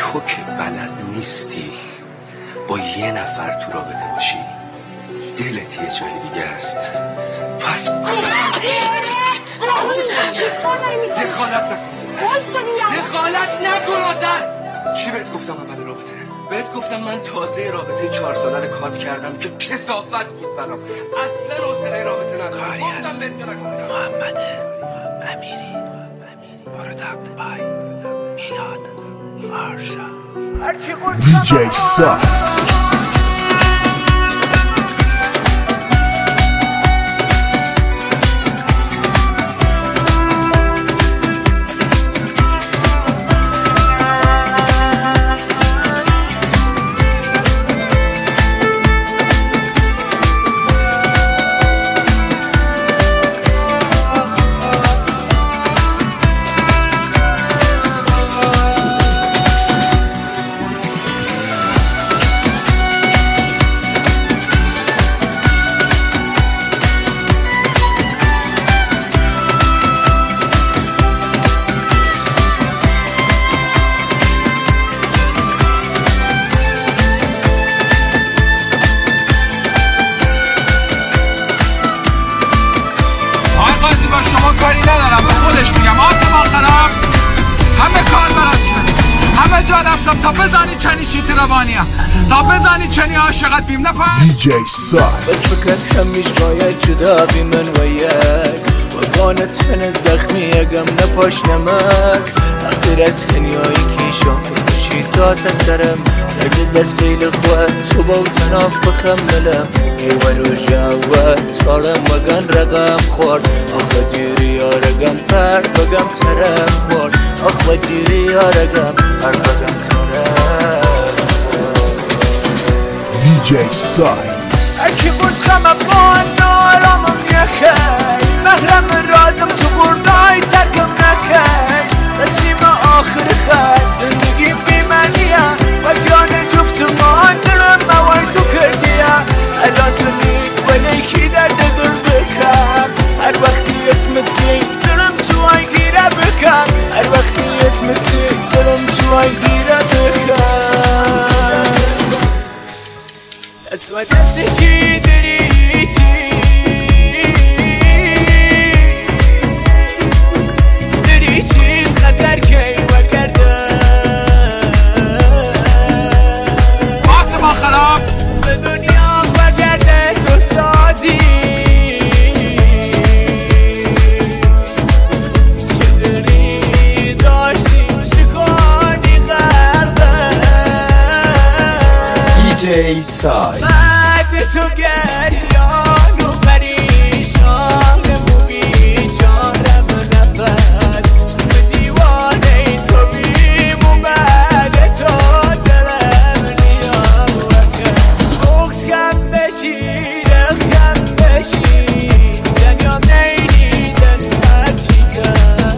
تو که بلد نیستی با یه نفر تو رابطه باشی، دلت یه جای دیگه است. پس دخالت نکن آزر. چی بهت گفتم اول رابطه؟ بهت گفتم من تازه رابطه 4 ساله رو کات کردم که کثافت بود برام، اصلا حوصله رابطه ندارم. کاری از محمد امیری، پروداکت بای میلاد آرشا، دیجی سا. کاری ندارم، به خودش میگم آسمان خراب. همه کار برات کرد، همه جا رفتم تا بزنی چنی شیط روانیم، تا بزنی چنی عاشقت بیم. نفهم دیجی سا. بس فکر همیش باید جدا بی من و یک وگانت من زخمی یکم نپاش نمک تقدیرت کنیایی که شام بشی تازه سرم درد دستیل خود تو با تناف بخملم ایوالو جاوت تارم وگان رقم خورد آخه دیری آرگم پر بگم طرف خورد آخه دیری آرگم پر بگم طرف دیجی سا. اکی بوز خمه بان نارامم یکی محرم رازم تو بردای ترکم نکی نسیم آخر خط زندگی بیمانیه و گانه جفتمان درم موای تو کردیه الان تو نید ولی کی درد دل بکن هر وقتی اسمتی درم تو آی گیره بکن هر وقتی اسمتی درم تو آی گیره بکن اسم دستی چی داری چی داری چی خطر کی و گردن آسمان خراب. به دنیا و گرده تو سازی چه داری داشتی شکانی غربه دیجی سا. بعد تو گریان و پریشان و بیچارم نفس به دیوانه تو بیم و بعد تو دلم نیام وقت بغز کم بشی رخ کم بشی دنیام نیدیدن هرچی کن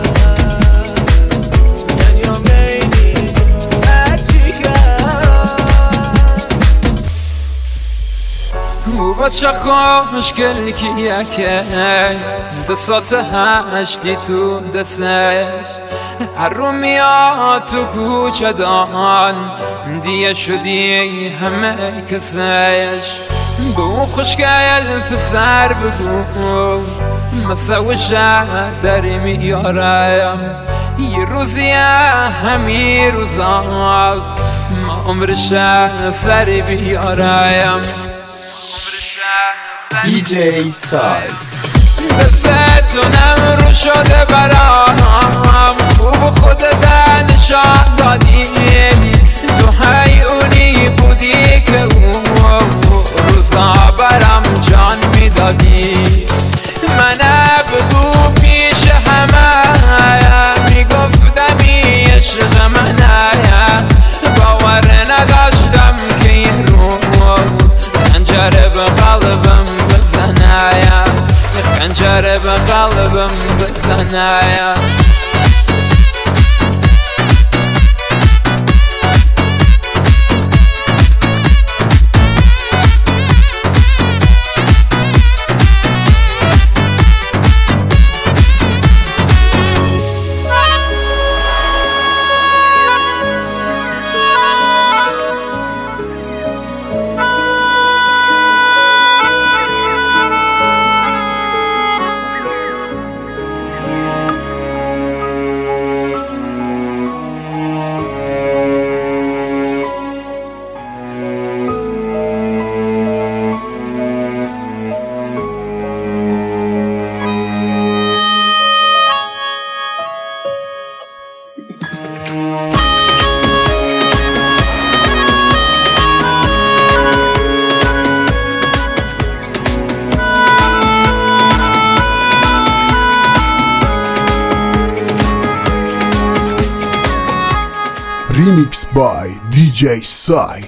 دنیام نیدیدن هرچی کن بچه خوشگل کیه که دستات هشتی تو دستش هر رو میاد تو کوچه دان دیگه شدی همه کسش به اون خوشگل پسر بگو مساوش داری میارم یه روزی همین روزاست ما عمرش سری بیارم دیجی سا. دستتونم رو شده برام خوب خودت نشان دادی تو حیونی بودی که اون روزا برام جان میدادی من بگو پیش همه میگفتم این عشق منه باور نداشتم که این روز خنجر به قلبم بزنه خنجر به قلبم بزنه Remix by DJ Sai.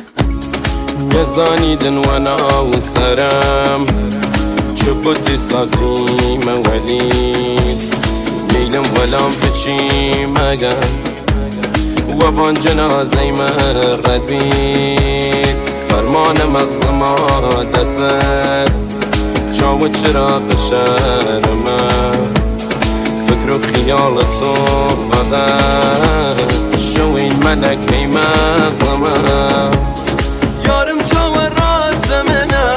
يزانيدن وانا وسرام شبتي ساسي مواليد ليلم ولام بشي مقام وبان جنازي مرد بيد فرمان مغزما دسر شاوت چراغ شرما فكر و خيالتو فضل شوين ملكي مغزما یارم چاور راست منه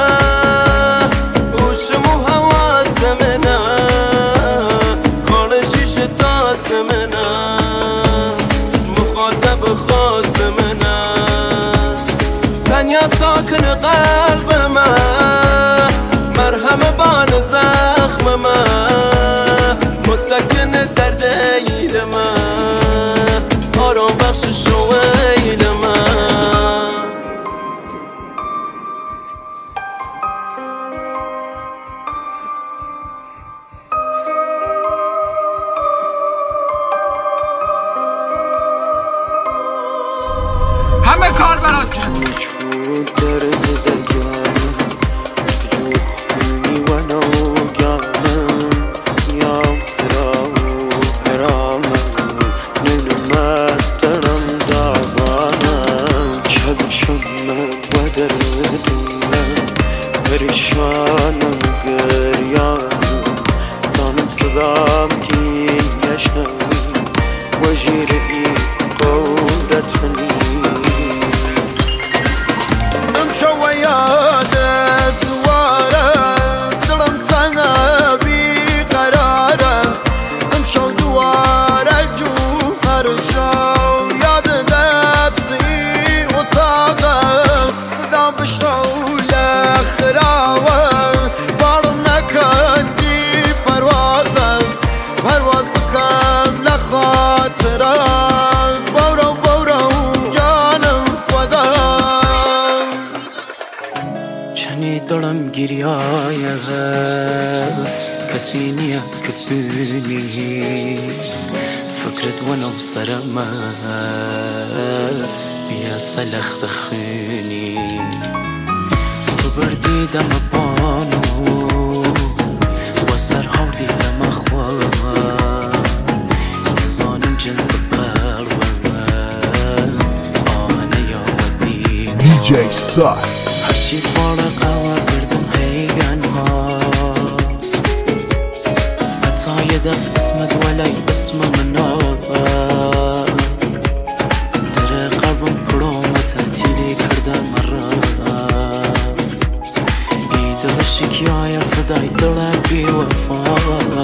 بوشم و حواس منه خانشیش تاس منه مخاطب خاص منه تنیا ساکن قلب من مرهم بان زخم من مسکن درد ایل من آرام بخش شویل من همه کار برات کرد وجود درد دگانم وجود خونی و نوگانم یام خراب و حرامم ننمت درم داغانم چلشم و دردیم پریشانم گریانم زانم صدام گین نشنوی و جیری قدرتنی امشو ويادك دوارك ظلم تنها بقرارك امشو دوارك جوهر الشو ياد نفسي وطاقك صدام بشو لخراوك بارم نكن دي پروازك پرواز بكم لخاطرك بورو بورو جانم فداك چنی دلم گریایه کسی نیا که بینی فکرت ونو سرما بیا سلخت خونی تو بردی دم بانو و سر هاردی دم خواه زانم جنس قلبم آنه یا ودی DJ Sai. هرچی فارق هوا کردم هیگن ها حتی یه دفع اسمت ولی اسم منا در قلبم پرومه تعطیلی کردم مرا ای دل شکیای فدای دل بی وفا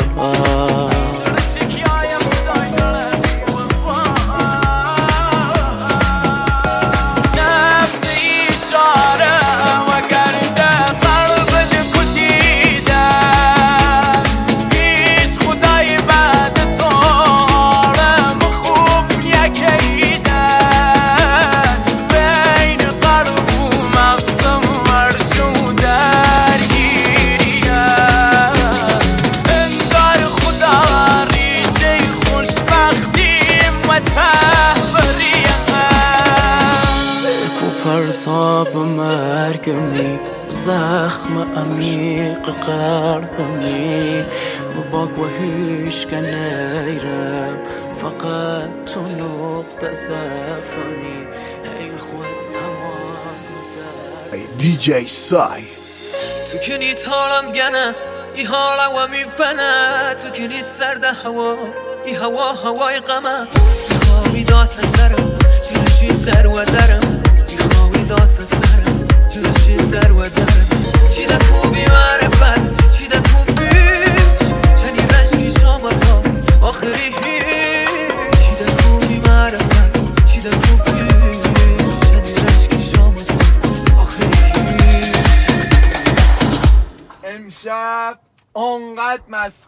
پرتاب مرگمی زخم عمیق قلبمی مباک و هیچ که نیرم فقط تو نقطه زفمی ای خود تمام DJ Sai. تو کنید حالم گنه ای حالا و میپنه تو کنید سرد هوا ای هوا هوای غمه میخوایی داست سرم جلوشی در و درم داست سرم جلوشی در و درم چی ده خوبی معرفت چی ده خوبی چنی رشکی شامت ها آخری چی ده خوبی معرفت چی ده خوبی چنی رشکی شامت ها آخری امشب آنقدر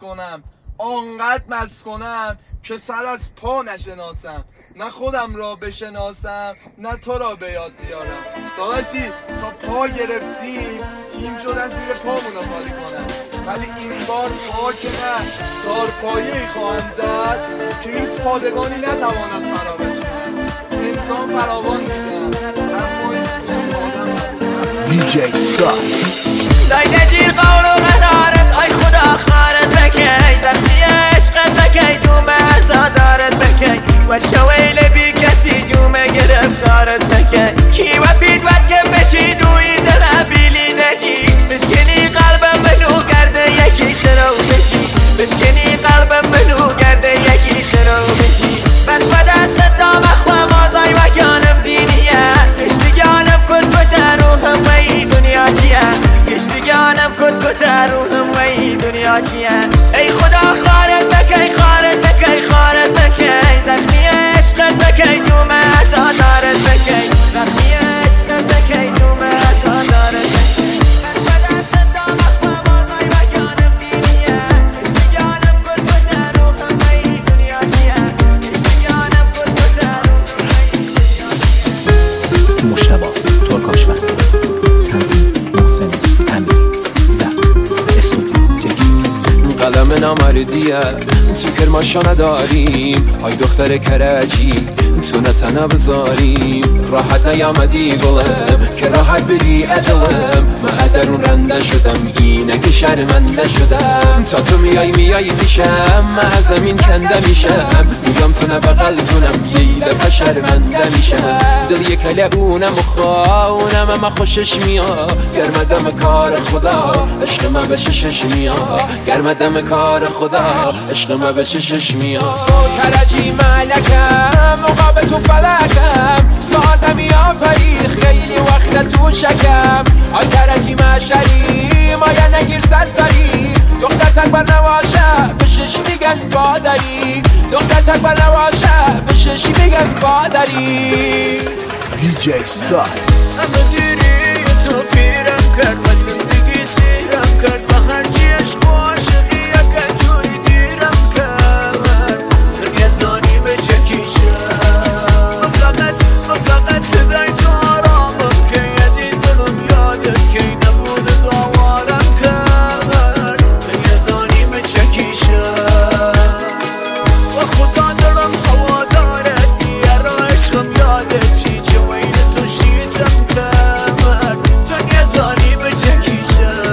مست کنم که سر از پا نشناسم، نه خودم را بشناسم نه تو را به یاد بیارم. داداشی تا پا گرفتیم تیم شدن زیر پامونو خالی کنم، ولی این بار پا که نه دارپایه‌ای خواهم زد که هیچ پادگانی نتواند فراموش کنم. دوستان فراوان دیدم اما هیچ کدوم آدم نبودن. DJ Side. دایده جیر قول و قرارت آی خدا خارت بکی زخمی عشقت بکی جومه ازادارت بکی و شویل بی کسی جومه گرفتارت بکی کی و پید ود که بچی دوی دل بیلی نجی بشکنی قلبم منو گرده یکی ترو بچی بشکنی قلبم منو گرده یکی ترو بچی بس و دست دام اخوه مازای و گانم دینیه گشتگانم کن کتا روحم و ای دنیا چیه گشتگانم کن کتا روحم و ای دنیا چیه ای خدا خارت بکی خارت بکی خارت بکی زخمی عشقت بکی جومه ازادارت بکی زخمی عشقت بکی جومه ازادارت بکی بس و دست دام اخوه مازای و گانم دینیه گشتگانم کن کتا روحم و ای دنیا چیه گشتگانم کن کتا روحم و ای دنیا چیه مشتبه ترکاشفر تنظیم محسن امیری زد استودیو جگیر قلم نامردیه تو کرماشا نداریم های دختر کرجی تو نتنه بذاریم راحت نیامدی بلم که راحت بری ادلم من درون رنده شدم اینه که شرمنده شدم تا تو میای پیشم من از زمین کنده میشم میگم تو نه بغل کنم یه دفعه شرمنده میشم دل یک کله اونم و خواهونم اما خوشش میاد گرمدم کار خدا عشق من به ششش میاد گرمدم کار خدا عشق من به ششش میاد تو کرجی ملکم مقابل تو فلکم تو آدمی آفری خیلی وقت تو شکم آی کرجی مشری مایه نگیر سرسری دختر تک بر نواشه به شش میگن بادری دختر تک بر نواشه به شش میگن بادری DJ Side. همه دیری تو پیرم کرد و زندگی سیرم کرد و هرچی عشق و عاشقی یک جوری دیرم کرد دنیا زانی به چکیشم فقط صدای تو آرامم که عزیز دلم یادت که نبود داوارم کرد دنیا زانی به چکیشم و خدا دلم هوا دارد دیگر را عشقم یادت چی جوین تو شیطم کرد دنیا زانی به چکیشم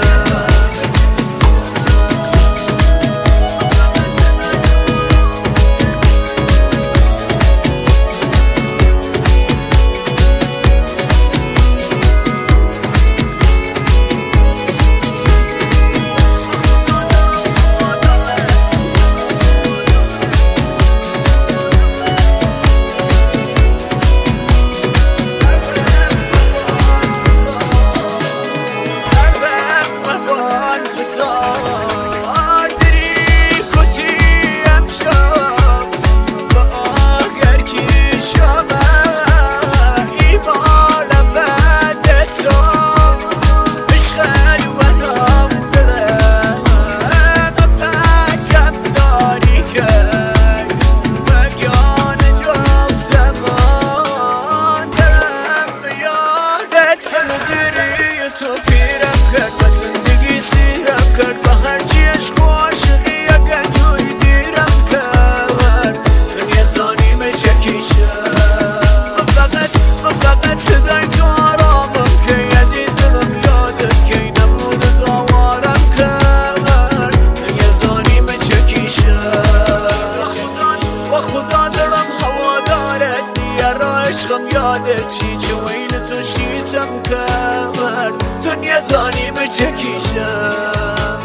تو پیرم کرد و زندگی سیرم کرد و هرچی عشق و عاشقی یک جوری دیرم کرد دنیا زانی به چکیشم فقط صدای تو آرامم که عزیز دلم یادت که نبود داوارم کرد دنیا زانی به چکیشم و خدا دلم هوا دارد دیگر را عشقم یادت چی جوین تو شیطم کرد دنیا زانی به چکیشم